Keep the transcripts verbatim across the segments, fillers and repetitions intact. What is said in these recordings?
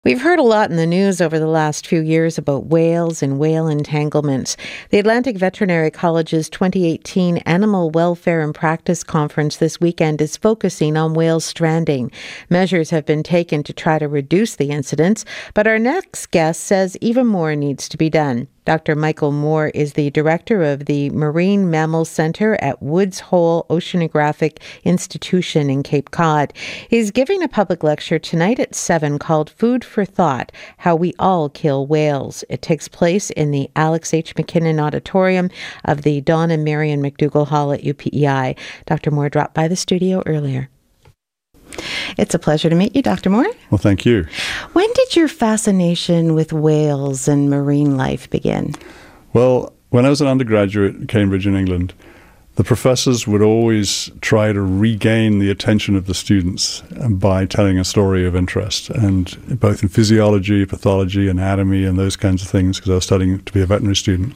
We've heard a lot in the news over the last few years about whales and whale entanglements. The Atlantic Veterinary College's twenty eighteen Animal Welfare and Practice Conference this weekend is focusing on whale stranding. Measures have been taken to try to reduce the incidents, but our next guest says even more needs to be done. Doctor Michael Moore is the director of the Marine Mammal Center at Woods Hole Oceanographic Institution in Cape Cod. He's giving a public lecture tonight at seven called Food for Thought, How We All Kill Whales. It takes place in the Alex H. McKinnon Auditorium of the Don and Marion McDougall Hall at U P E I. Doctor Moore dropped by the studio earlier. It's a pleasure to meet you, Doctor Moore. Well, thank you. When did your fascination with whales and marine life begin? Well, when I was an undergraduate at Cambridge in England, the professors would always try to regain the attention of the students by telling a story of interest, and both in physiology, pathology, anatomy, and those kinds of things, because I was studying to be a veterinary student.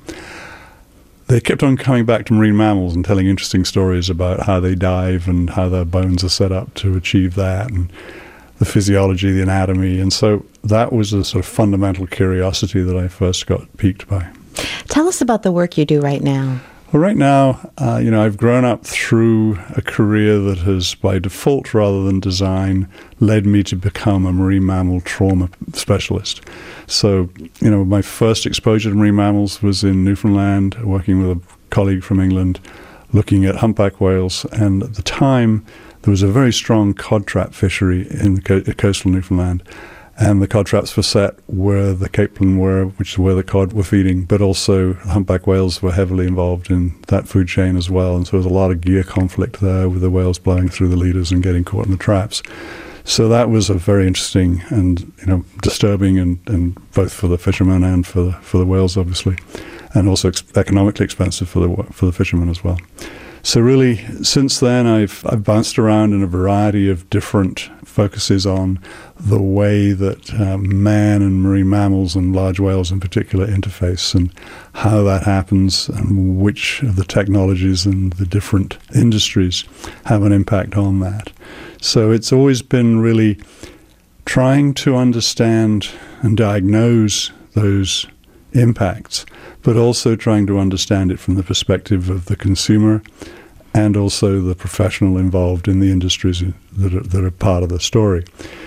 They kept on coming back to marine mammals and telling interesting stories about how they dive and how their bones are set up to achieve that, and the physiology, the anatomy. And so that was a sort of fundamental curiosity that I first got piqued by. Tell us about the work you do right now. Well, right now, uh, you know, I've grown up through a career that has, by default rather than design, led me to become a marine mammal trauma specialist. So, you know, my first exposure to marine mammals was in Newfoundland, working with a colleague from England, looking at humpback whales. And at the time, there was a very strong cod trap fishery in the co- coastal Newfoundland. And the cod traps were set where the capelin were, which is where the cod were feeding, but also humpback whales were heavily involved in that food chain as well. And so there was a lot of gear conflict there with the whales blowing through the leaders and getting caught in the traps. So that was a very interesting and, you know, disturbing, and, and both for the fishermen and for the, for the whales, obviously, and also ex- economically expensive for the for the fishermen as well. So really, since then, I've I've bounced around in a variety of different focuses on the way that uh, man and marine mammals and large whales in particular interface, and how that happens, and which of the technologies and the different industries have an impact on that. So it's always been really trying to understand and diagnose those impacts, but also trying to understand it from the perspective of the consumer and also the professional involved in the industries that are, that are part of the story.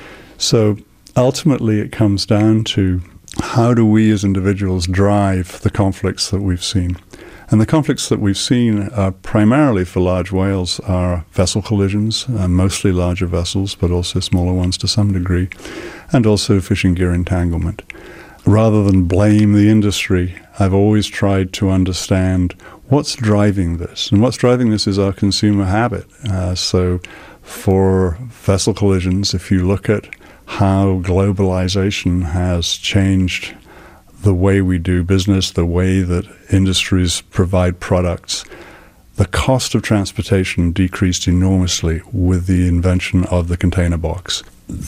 So ultimately it comes down to how do we as individuals drive the conflicts that we've seen. And the conflicts that we've seen are primarily for large whales are vessel collisions, uh, mostly larger vessels, but also smaller ones to some degree, and also fishing gear entanglement. Rather than blame the industry, I've always tried to understand what's driving this. And what's driving this is our consumer habit. Uh, so for vessel collisions, if you look at how globalization has changed the way we do business, the way that industries provide products, the cost of transportation decreased enormously with the invention of the container box.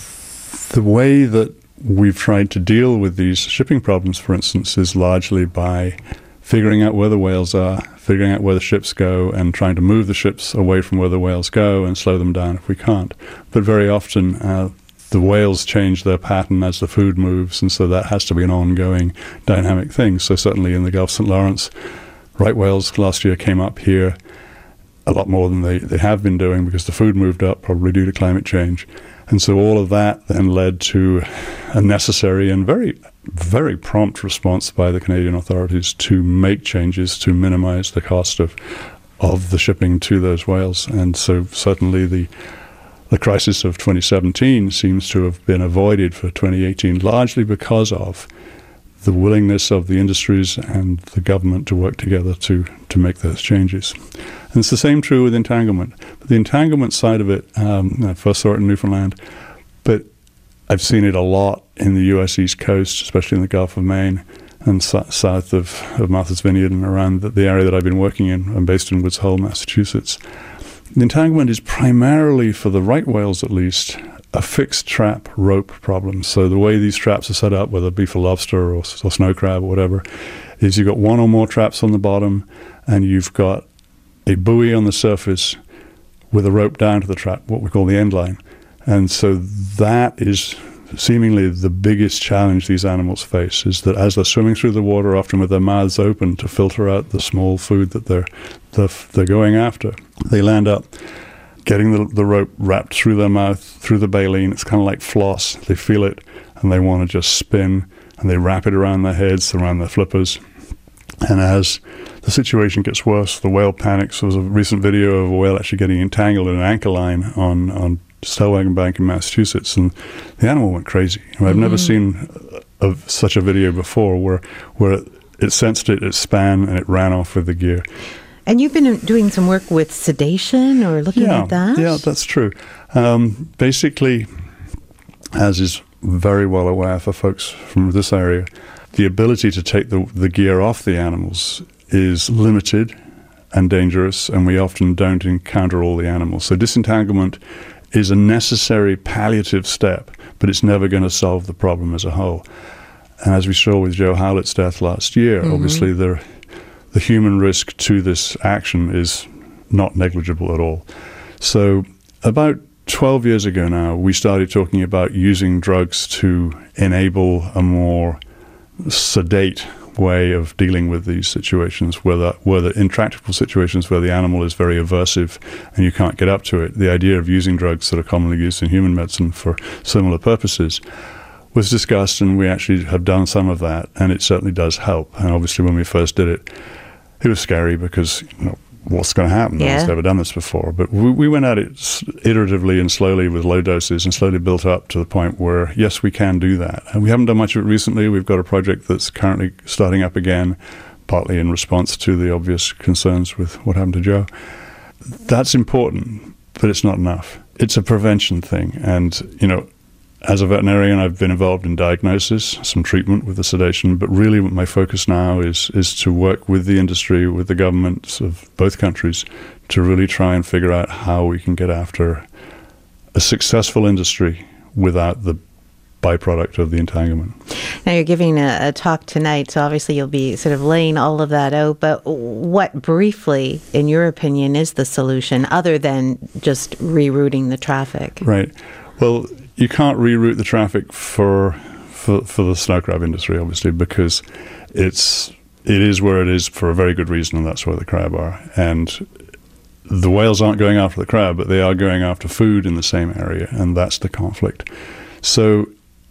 The way that we've tried to deal with these shipping problems, for instance, is largely by figuring out where the whales are, figuring out where the ships go, and trying to move the ships away from where the whales go and slow them down if we can't. But very often, uh, the whales change their pattern as the food moves, and so that has to be an ongoing dynamic thing. So certainly in the Gulf of Saint Lawrence, right whales last year came up here a lot more than they, they have been doing because the food moved up, probably due to climate change. And so all of that then led to a necessary and very, very prompt response by the Canadian authorities to make changes to minimize the cost of of the shipping to those whales. And so certainly the the crisis of twenty seventeen seems to have been avoided for twenty eighteen, largely because of the willingness of the industries and the government to work together to, to make those changes. And it's the same true with entanglement. But the entanglement side of it, um, I first saw it in Newfoundland, but I've seen it a lot in the U S East Coast, especially in the Gulf of Maine and so- south of, of Martha's Vineyard and around the, the area that I've been working in. I'm based in Woods Hole, Massachusetts. The entanglement is primarily, for the right whales at least, a fixed trap rope problem. So the way these traps are set up, whether it be for lobster or, or snow crab or whatever, is you've got one or more traps on the bottom, and you've got a buoy on the surface with a rope down to the trap, what we call the end line. And so that is seemingly the biggest challenge these animals face is that as they're swimming through the water, often with their mouths open to filter out the small food that they're they're, they're going after, they land up getting the, the rope wrapped through their mouth, through the baleen. It's kind of like floss. They feel it, and they want to just spin, and they wrap it around their heads, around their flippers. And as the situation gets worse, the whale panics. There was a recent video of a whale actually getting entangled in an anchor line on, on Stellwagen Bank in Massachusetts, and the animal went crazy. I mean, I've mm. never seen a, such a video before where where it, it sensed it, it span, and it ran off with the gear. And you've been doing some work with sedation or looking yeah, at that? Yeah, that's true. Um, basically, as is very well aware for folks from this area, the ability to take the, the gear off the animals is limited and dangerous, and we often don't encounter all the animals. So disentanglement is a necessary palliative step, but it's never going to solve the problem as a whole. And as we saw with Joe Howlett's death last year, mm-hmm. obviously the, the human risk to this action is not negligible at all. So about twelve years ago now, we started talking about using drugs to enable a more sedate way of dealing with these situations, where the, where the intractable situations where the animal is very aversive and you can't get up to it. The idea of using drugs that are commonly used in human medicine for similar purposes was discussed, and we actually have done some of that, and it certainly does help. And obviously when we first did it, it was scary because, you know, what's going to happen? Yeah. No one's ever done this before. But we, we went at it iteratively and slowly with low doses, and slowly built up to the point where, yes, we can do that. And we haven't done much of it recently. We've got a project that's currently starting up again, partly in response to the obvious concerns with what happened to Joe. That's important, but it's not enough. It's a prevention thing. And, you know, as a veterinarian, I've been involved in diagnosis, some treatment with the sedation, but really my focus now is is to work with the industry, with the governments of both countries, to really try and figure out how we can get after a successful industry without the byproduct of the entanglement. Now you're giving a, a talk tonight, so obviously you'll be sort of laying all of that out, but what briefly, in your opinion, is the solution other than just rerouting the traffic? Right. Well, you can't reroute the traffic for, for for the snow crab industry, obviously, because it's it is where it is for a very good reason, and that's where the crab are. And the whales aren't going after the crab, but they are going after food in the same area, and that's the conflict. So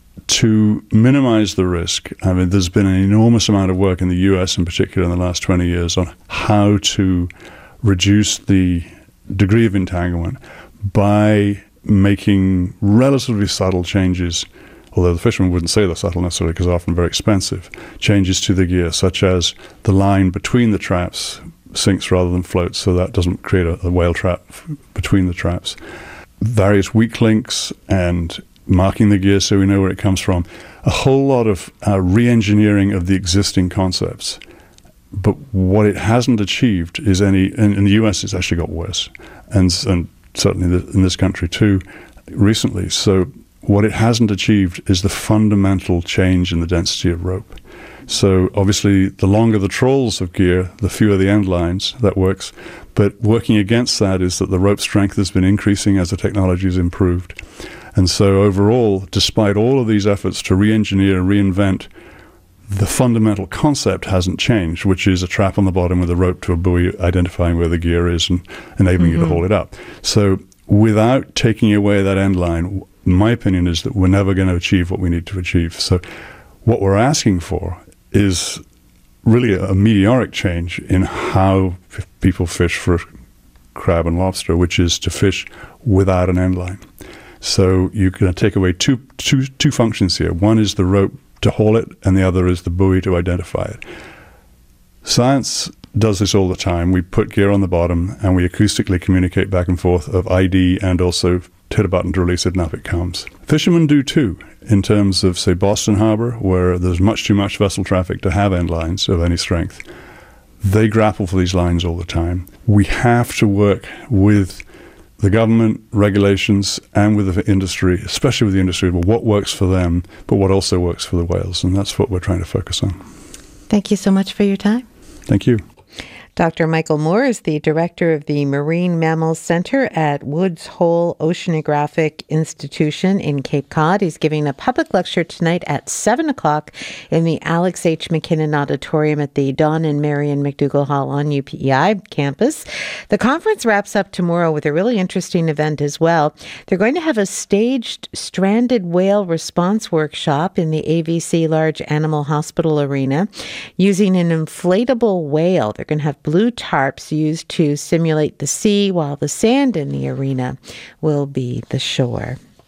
to minimize the risk, I mean, there's been an enormous amount of work in the U S in particular in the last twenty years on how to reduce the degree of entanglement by making relatively subtle changes, although the fishermen wouldn't say they're subtle necessarily because they're often very expensive, changes to the gear, such as the line between the traps sinks rather than floats, so that doesn't create a, a whale trap between the traps. Various weak links and marking the gear so we know where it comes from. A whole lot of uh, re-engineering of the existing concepts. But what it hasn't achieved is any, in, in the U S it's actually got worse. And, and certainly in this country too, recently. So what it hasn't achieved is the fundamental change in the density of rope. So obviously the longer the trawls of gear, the fewer the end lines, that works. But working against that is that the rope strength has been increasing as the technology has improved. And so overall, despite all of these efforts to re-engineer and reinvent, the fundamental concept hasn't changed, which is a trap on the bottom with a rope to a buoy identifying where the gear is and enabling mm-hmm. you to hold it up. So without taking away that end line, my opinion is that we're never going to achieve what we need to achieve. So what we're asking for is really a, a meteoric change in how f- people fish for crab and lobster, which is to fish without an end line. So you're going to take away two, two, two functions here. One is the rope to haul it, and the other is the buoy to identify it. Science does this all the time. We put gear on the bottom, and we acoustically communicate back and forth of I D and also hit a button to release it, and up it comes. Fishermen do too, in terms of, say, Boston Harbor, where there's much too much vessel traffic to have end lines of any strength. They grapple for these lines all the time. We have to work with the government, regulations, and with the industry, especially with the industry, well, what works for them, but what also works for the whales. And that's what we're trying to focus on. Thank you so much for your time. Thank you. Doctor Michael Moore is the director of the Marine Mammals Center at Woods Hole Oceanographic Institution in Cape Cod. He's giving a public lecture tonight at seven o'clock in the Alex H. McKinnon Auditorium at the Don and Marion McDougall Hall on U P E I campus. The conference wraps up tomorrow with a really interesting event as well. They're going to have a staged stranded whale response workshop in the A V C Large Animal Hospital Arena using an inflatable whale. They're going to have blue tarps used to simulate the sea, while the sand in the arena will be the shore.